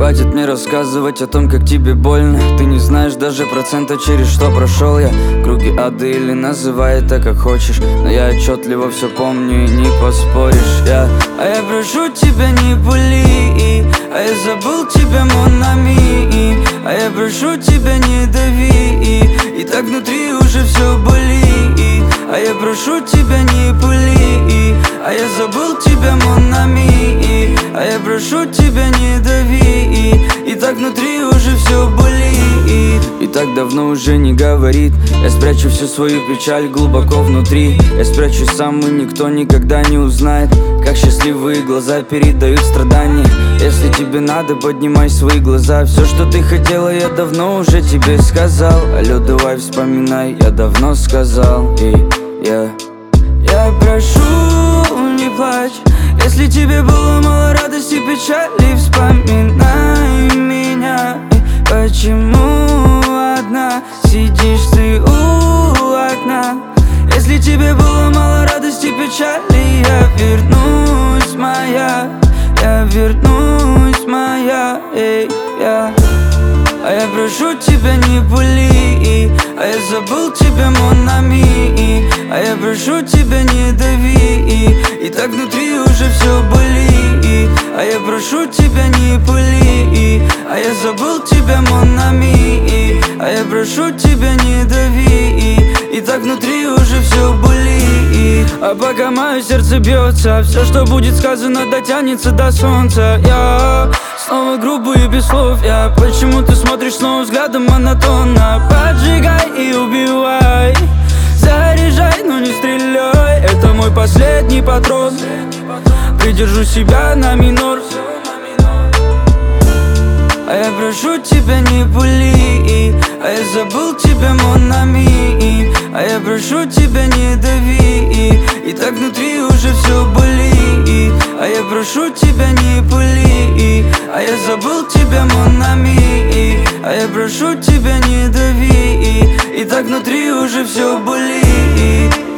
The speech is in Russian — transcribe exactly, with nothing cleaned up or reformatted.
хватит мне рассказывать о том, как тебе больно. Ты не знаешь даже процента, через что прошел я. Круги ада или называй это как хочешь, но я отчетливо все помню и не поспоришь. я А я прошу тебя, не пули, а я забыл тебя, mon ami. А я прошу тебя, не дави, и так внутри уже все болит. А я прошу тебя, не пули, а я забыл тебя, mon ami. А я прошу тебя, не дави, и так внутри уже все болит. И так давно уже не говорит. Я спрячу всю свою печаль глубоко внутри. Я спрячусь сам, и никто никогда не узнает, как счастливые глаза передают страдания. Если тебе надо, поднимай свои глаза. Все, что ты хотела, я давно уже тебе сказал. Алло, давай вспоминай, я давно сказал. И я Я прошу, не плачь. Если тебе было мало радости, печали, вспоминай меня. И почему одна сидишь ты у окна? Если тебе было мало радости, печали, я вернусь, моя. Я вернусь, моя, эй, я А я прошу тебя, не пули, а я забыл тебя, mon ami. А я прошу тебя, не дави, и так внутри уже все болит. А я прошу тебя, не пули, а я забыл тебя, mon ami. А я прошу тебя, не дави, и так внутри уже все болит. А пока мое сердце бьется, все, что будет сказано, дотянется до солнца. Я снова грубый и без слов. Я Почему ты смотришь снова взглядом монотонно? Поджигай и убивай, заряжай, но не стреляй. Это мой последний патрон. Придержу себя на минор. А я прошу тебя, не пули, а я забыл тебя, mon ami. А я прошу тебя, не дави, и так внутри уже все болит. А я прошу тебя, не пули, а я забыл тебя, mon ami. А я прошу тебя, не дави, и так внутри уже все болит.